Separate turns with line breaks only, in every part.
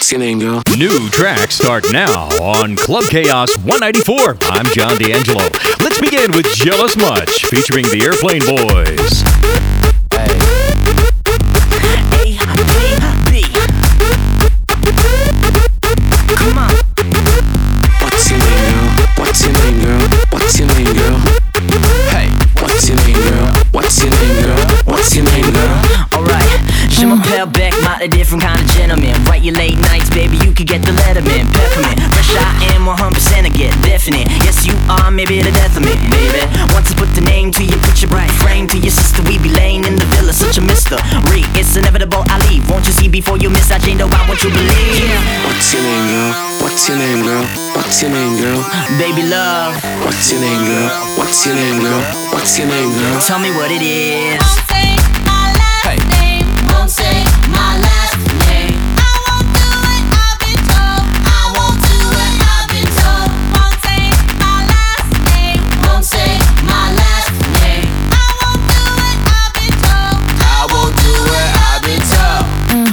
What's your name, girl?
New tracks start now on Club Chaos 194. I'm John D'Angelo. Let's begin with Jealous Much, featuring the Airplane Boys.
A-B-B. Come on.
What's your name, girl? What's your name, girl? What's your name, girl? Hey, what's your name, girl? What's your name, girl? What's your name, girl?
Alright, je m'appelle Beck, not a different kind of gentleman. Write your late nights, baby, you could get the Letterman. Peppermint, fresh I am 100% I get definite. Yes, you are, maybe the death of me, baby. Once I put the name to your picture, bright frame to your sister, we be laying in the villa, such a mystery. It's inevitable, I leave. Won't you see before you miss? I change, I want you to believe.
What's your name, girl? What's your name, girl? What's your name, girl?
Baby love.
What's your name, girl? What's your name, girl? What's your name, girl?
Tell me what it is.
Won't say my last name. Won't say my last name. I won't do it, I've been told. I won't do it, I've been told. Won't say my last name. Won't say my last name. I won't do it, I've been told.
I won't do it, I've been told.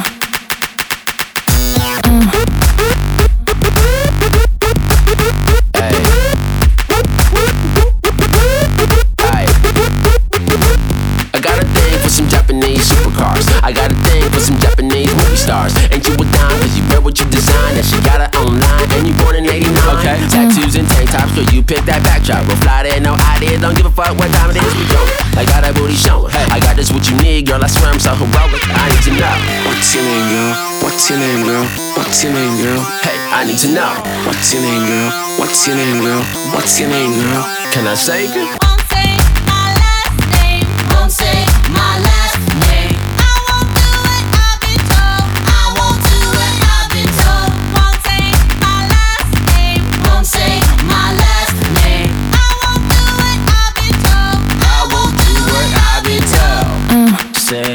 I got a thing for some Japanese supercars. I got a thing for some Japanese movie stars. Ain't you a dime, cause you wear what you design. And she got it online, and you born in 89. Okay. Tattoos and tank tops, so you pick that backdrop. We'll fly there, no idea, don't give a fuck what time it is, we going. I got that booty showing. Hey, I got this what you need, girl, I swear I'm so heroic. I need to know. What's your name, girl? What's your name, girl? What's your name, girl? Hey, I need to know. What's your name, girl? What's your name, girl? What's your name, girl? Can I say, girl?
Won't say my last name. Won't say my last name. I won't do it, I've been told. I won't do it, I've been told. Won't say my last name. Won't say my last name. I won't do it, I've been told.
I won't do what I've been told.
Say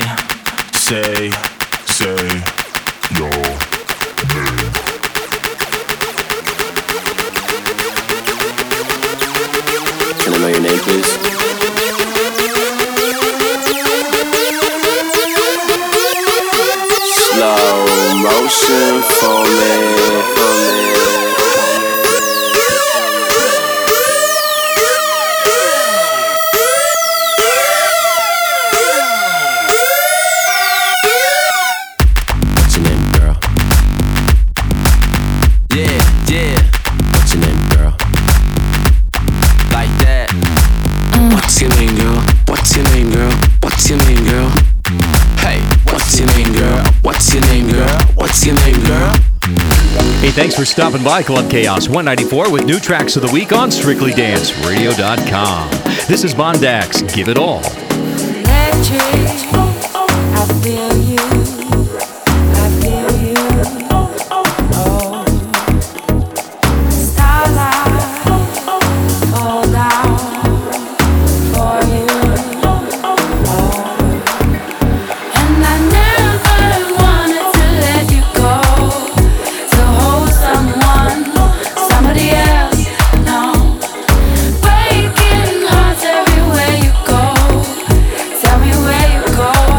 your name.
Can I know your name, please? Slow motion for me. What's your name, girl? Yeah. What's your name, girl? Like that. What's your name, girl? What's your name, girl? What's your name, girl? Hey, what's your name, girl? What's your name, girl? What's your name, girl?
Hey, thanks for stopping by Club Chaos 194 with new tracks of the week on StrictlyDanceRadio.com. This is Bondax, Give It All.
Electric, I feel you. I feel you. Oh, starlight, fall down for you. Oh, and I never wanted to let you go. To hold someone, somebody else, no. Breaking hearts everywhere you go. Tell me where you go.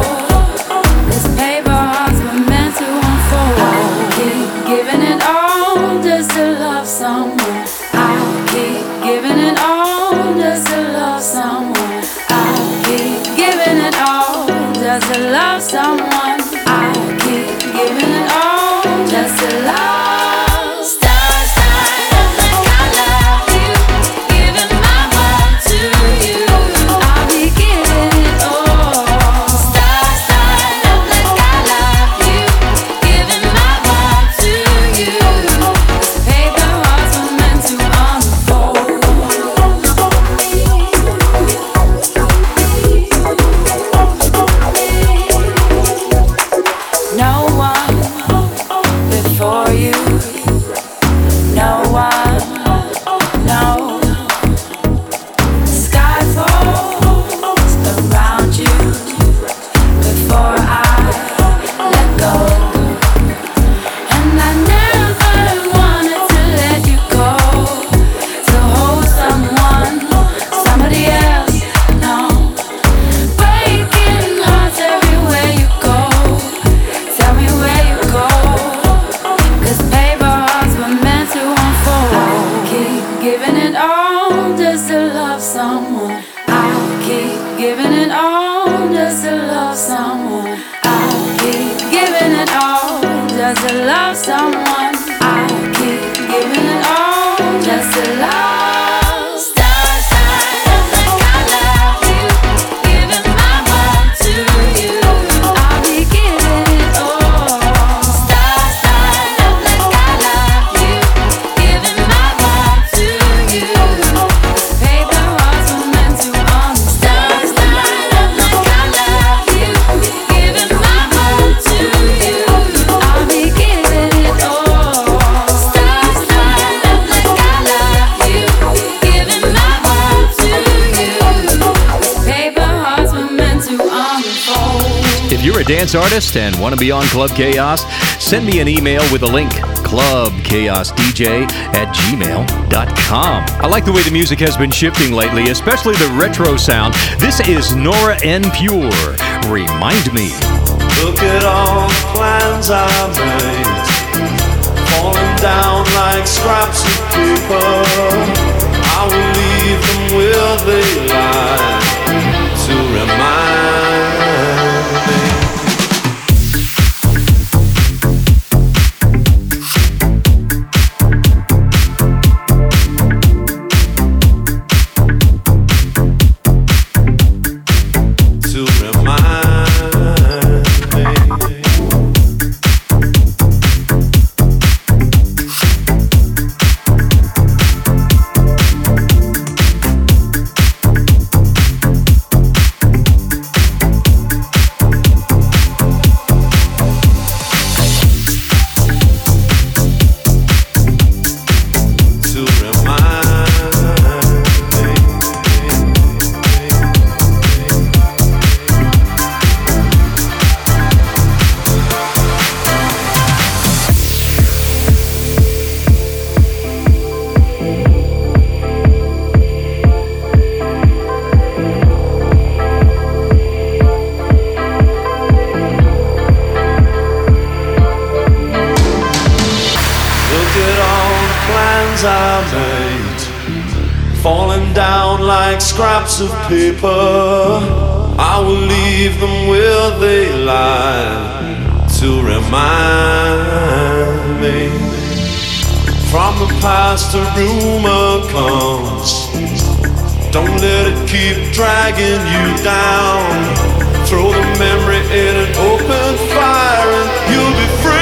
'cause I love someone. I keep giving it all just to love. Stars light up like I love you, giving my heart to you. I'll be giving it all. Stars light up like I love you, giving my heart to you. Paper hearts were meant to honor. Stars light up like I love you, giving my heart to you. I'll be giving it all. Stars light up like I love you, giving my heart to you. Paper hearts were meant to unfold.
If you're a dance artist and want to be on Club Chaos, send me an email with a link, clubchaosdj@gmail.com. I like the way the music has been shifting lately, especially the retro sound. This is Nora En Pure. Remind me.
Look at all the plans I made, falling down like scraps of paper. I will leave them where they lie to remind me. To remind me. To remind me. Look at all the plans I made, falling down like scraps of paper. I will leave them where they lie to remind me. From the past a rumor comes, don't let it keep dragging you down. Throw the memory in an open fire and you'll be free.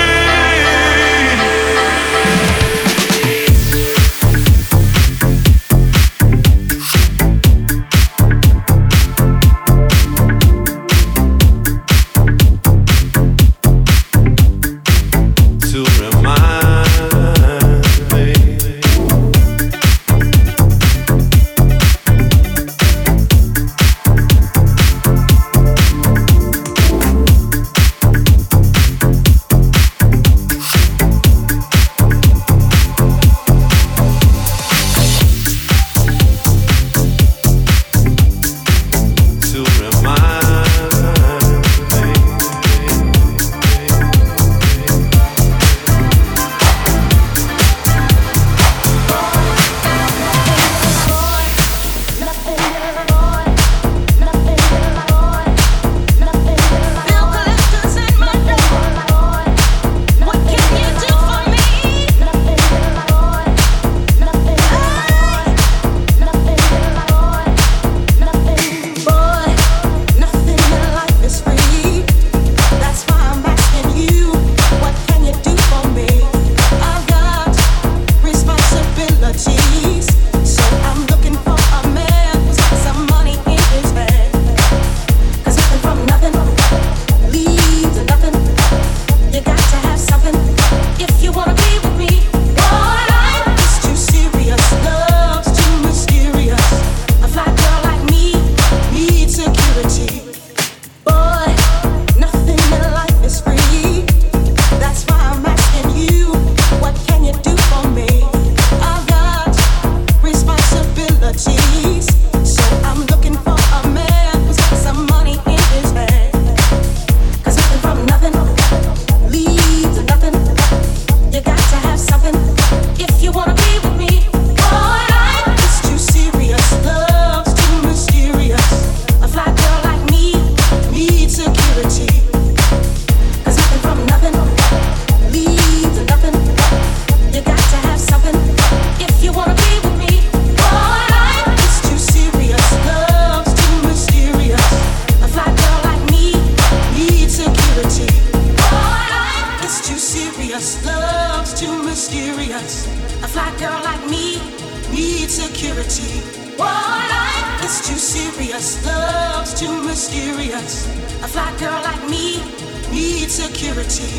To remind me.
love's too mysterious. A fly girl like me needs security. Life is too serious, love's too mysterious. A fly girl like me needs security.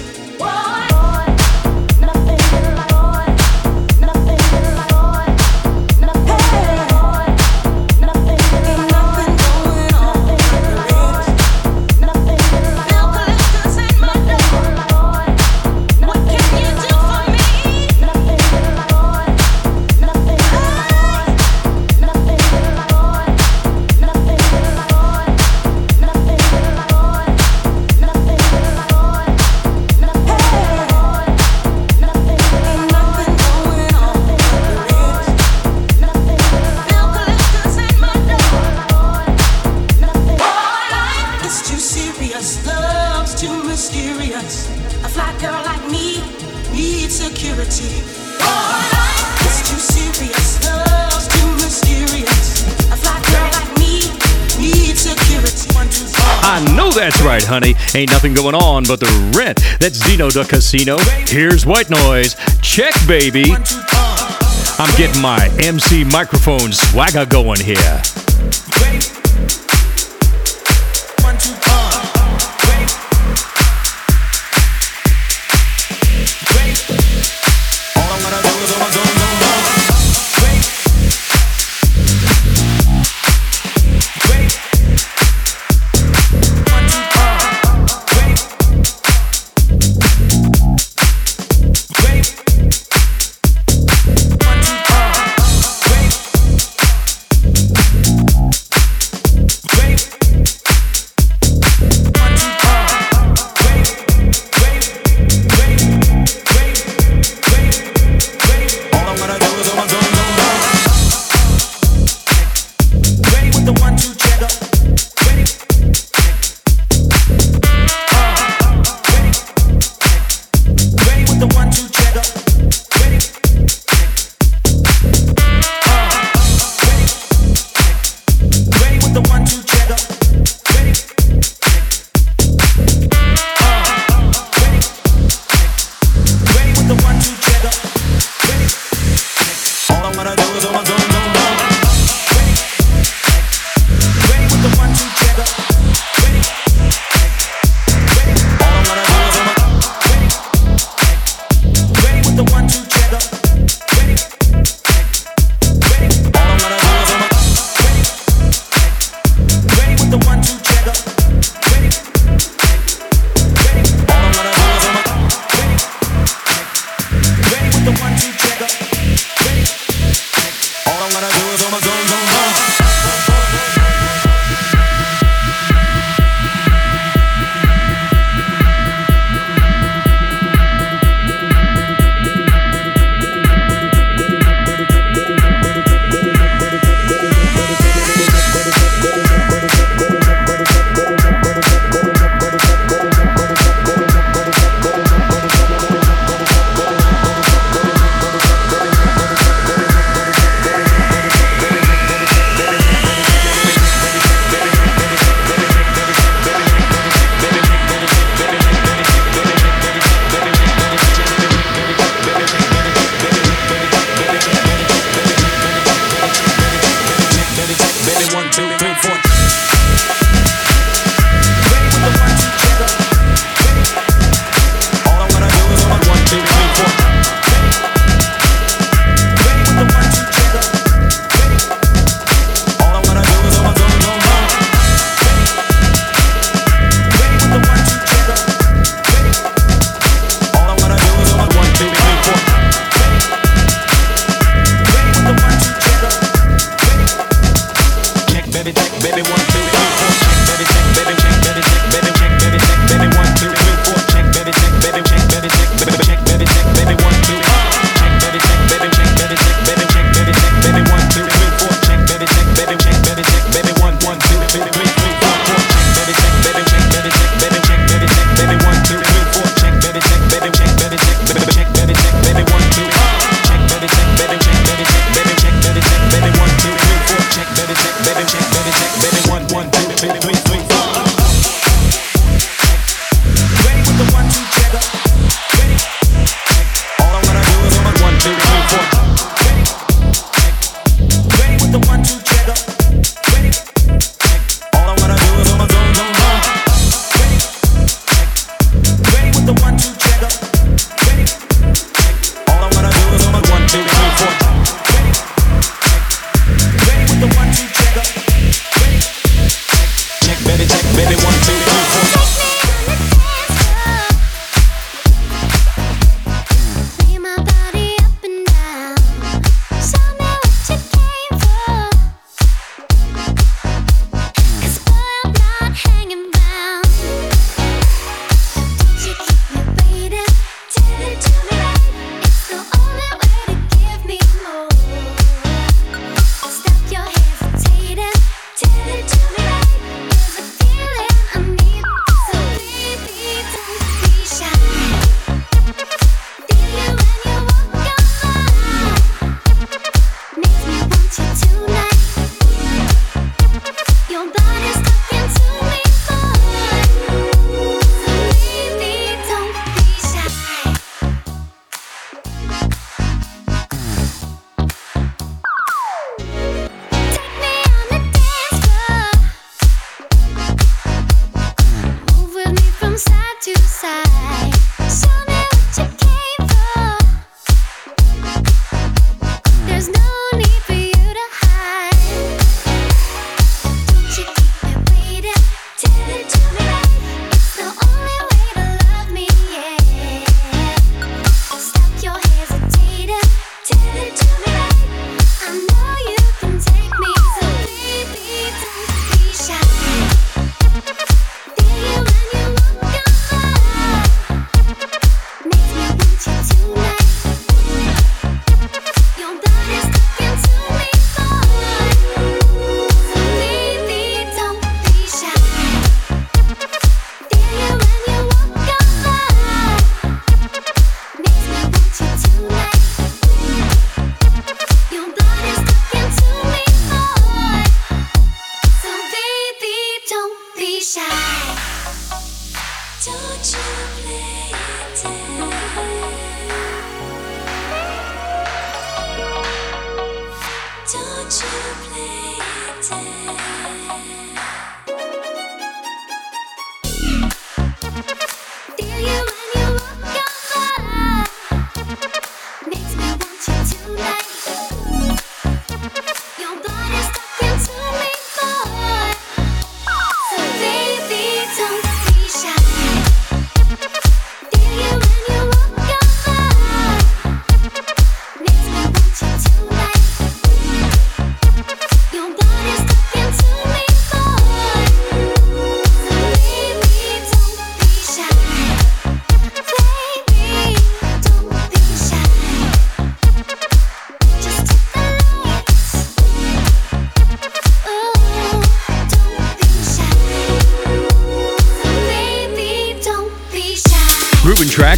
I know that's right, honey. Ain't nothing going on but the rent. That's Dino the Casino. Here's White Noise. Check, baby. I'm getting my MC microphone swagger going here.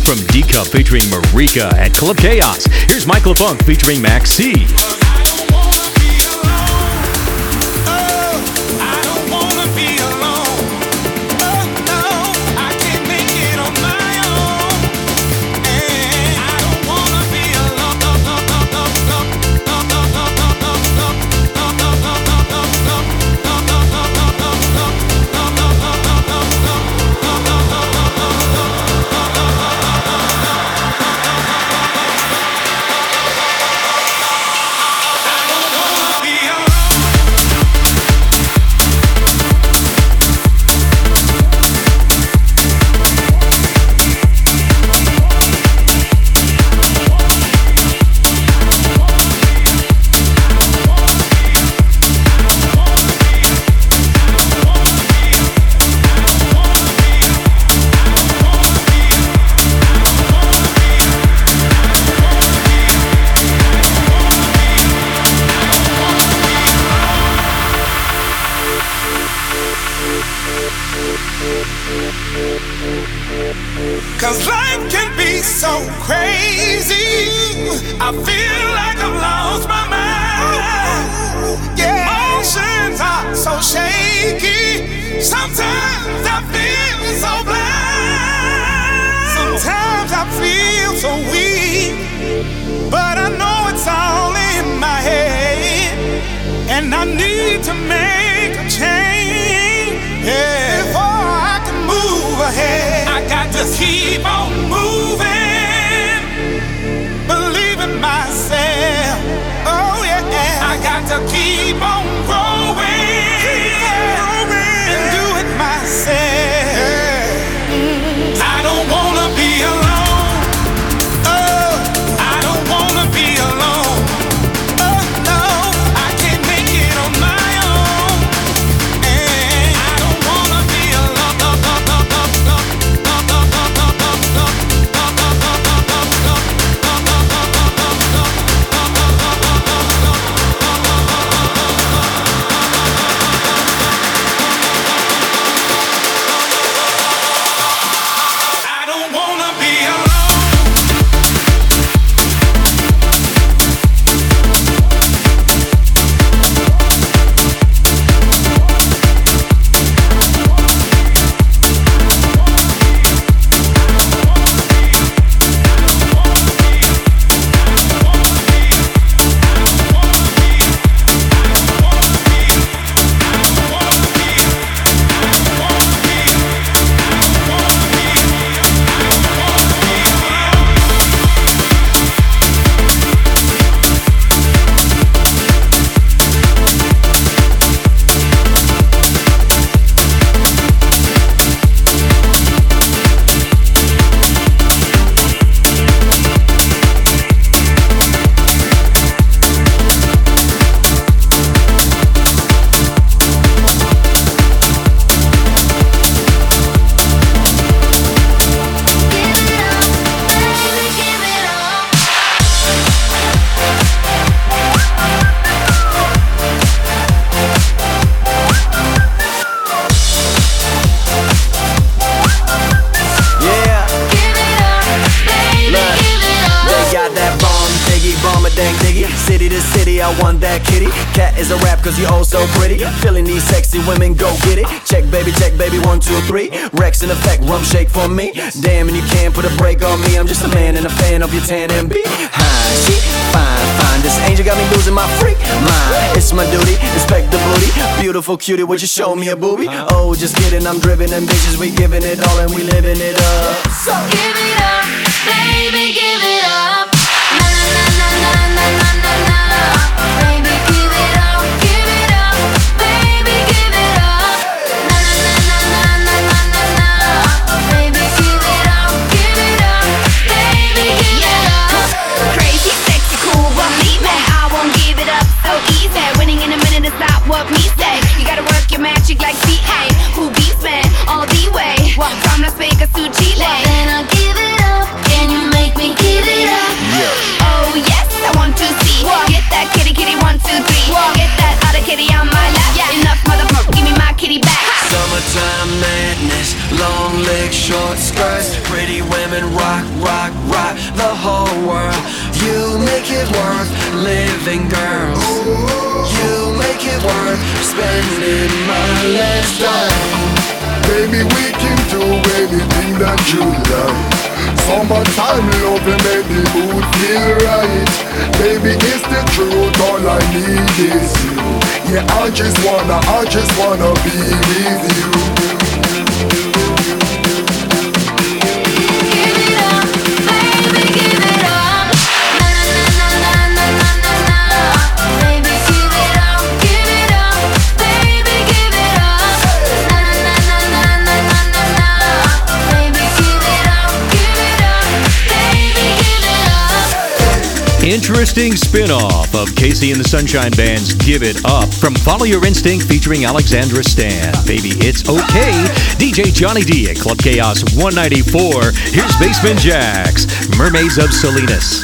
from D-Cup featuring Marika at Club Chaos. Here's Michael Funk featuring Max C.
Cause life can be so crazy. I feel like I've lost my mind. Yeah. Emotions are so shaky. Sometimes I feel so blind. Sometimes I feel so weak. But I know it's all in my head. And I need to make a change. Yeah. Before I can move ahead, I got to keep on moving, believe in myself. Oh yeah, I got to keep on growing, and do it myself. I don't wanna be alone. Oh, I don't wanna be alone. Oh no, I can't make it on my own. And I don't wanna be alone.
I want that kitty. Cat is a rap cause you all so pretty. Feeling these sexy women, go get it. Check baby, 1, 2, 3. Rex in effect, rum shake for me. Damn, and you can't put a break on me. I'm just a man and a fan of your tan and B. Hi, she fine. This angel got me losing my freak mind. It's my duty, inspect the booty. Beautiful cutie, would you show me a boobie? Oh, just kidding, I'm driven ambitious. We giving it all and we living it up. So
Give it up, baby, give it up. Na na na na na na na na. Baby, give it up, baby, give it up. Na na na na na na na na. Baby, give it up, baby, give it up.
Crazy, sexy, cool, what me, man? I won't give it up so easy. Winning in a minute is not what me say. You gotta work your magic like CA. Who beats, man? All the way. From Las Vegas to Chile.
Then I'll give it up. Can you make me give it
You make it worth living, girl. You make it worth spending my last dime.
Baby, we can do anything that you like. Summertime love and make the mood feel right. Baby, it's the truth, all I need is you. Yeah, I just wanna be with you.
Give it up, baby, give it up. Na na na na na na na na. Baby, give it up, baby, give it up. Na na na na na na na na. Baby, give it up, baby, give it up.
Interesting spin-off of Casey and the Sunshine Band's Give It Up from Follow Your Instinct featuring Alexandra Stan. Baby, it's okay. DJ Johnny D at Club Chaos 194. Here's Basement Jaxx, Mermaids of Salinas.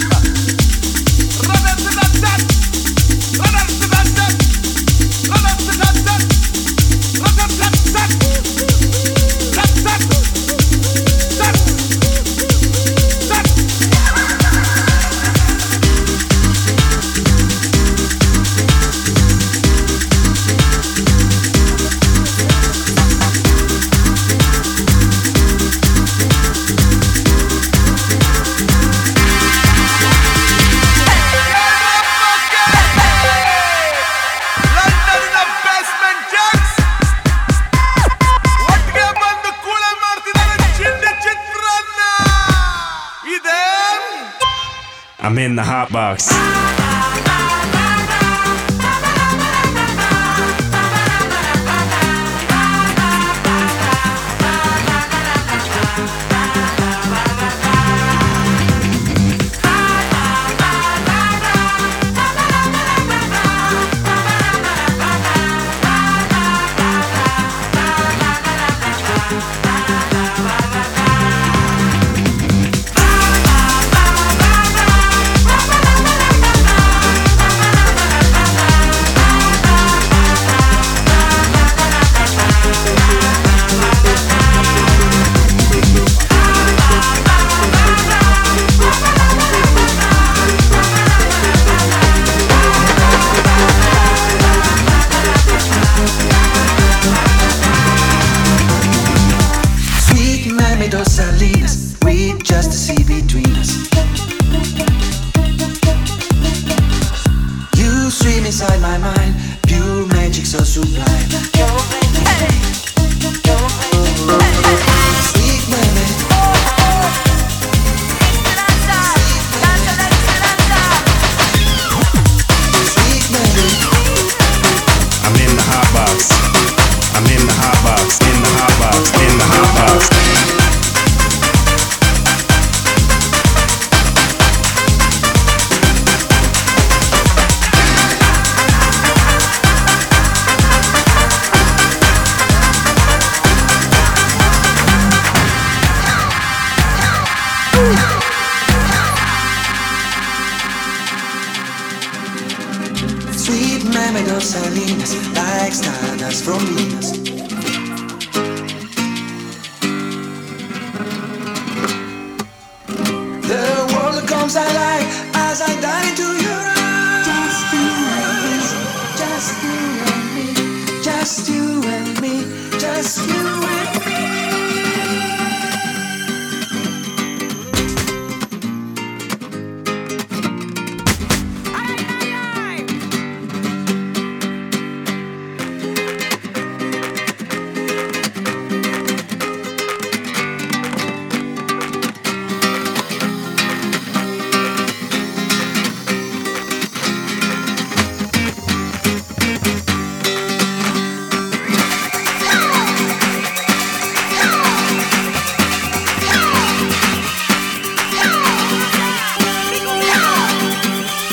I'm in the hot box.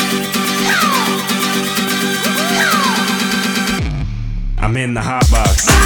I'm in the hot box.